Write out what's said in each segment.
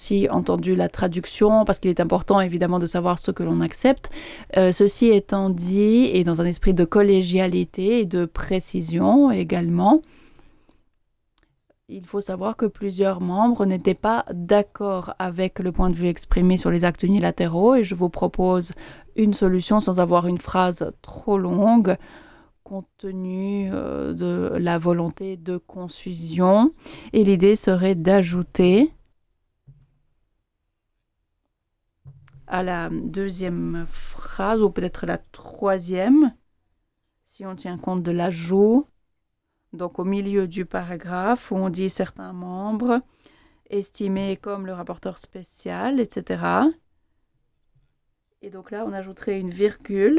aussi entendu la traduction parce qu'il est important évidemment de savoir ce que l'on accepte. Ceci étant dit, et dans un esprit de collégialité et de précision également, il faut savoir que plusieurs membres n'étaient pas d'accord avec le point de vue exprimé sur les actes unilatéraux et je vous propose une solution sans avoir une phrase trop longue compte tenu de la volonté de concision. Et l'idée serait d'ajouter à la deuxième phrase, ou peut-être la troisième, si on tient compte de l'ajout, donc au milieu du paragraphe où on dit certains membres estimés comme le rapporteur spécial, etc. Et donc là, on ajouterait une virgule.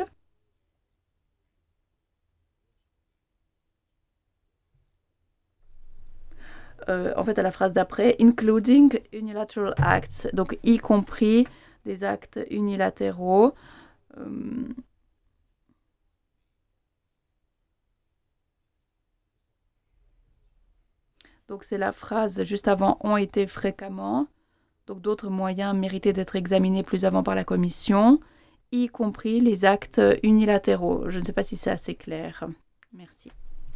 En fait, à la phrase d'après, including unilateral acts, donc y compris des actes unilatéraux. Donc c'est la phrase juste avant ont été fréquemment. Donc d'autres moyens méritaient d'être examinés plus avant par la commission, y compris les actes unilatéraux. Je ne sais pas si c'est assez clair. Merci.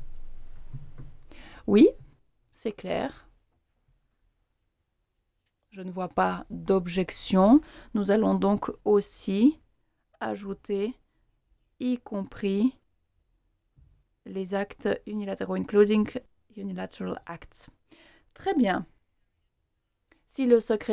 Oui, c'est clair. Je ne vois pas d'objection. Nous allons donc aussi ajouter y compris les actes unilatéraux, including unilateral acts. Très bien. Si le secrétaire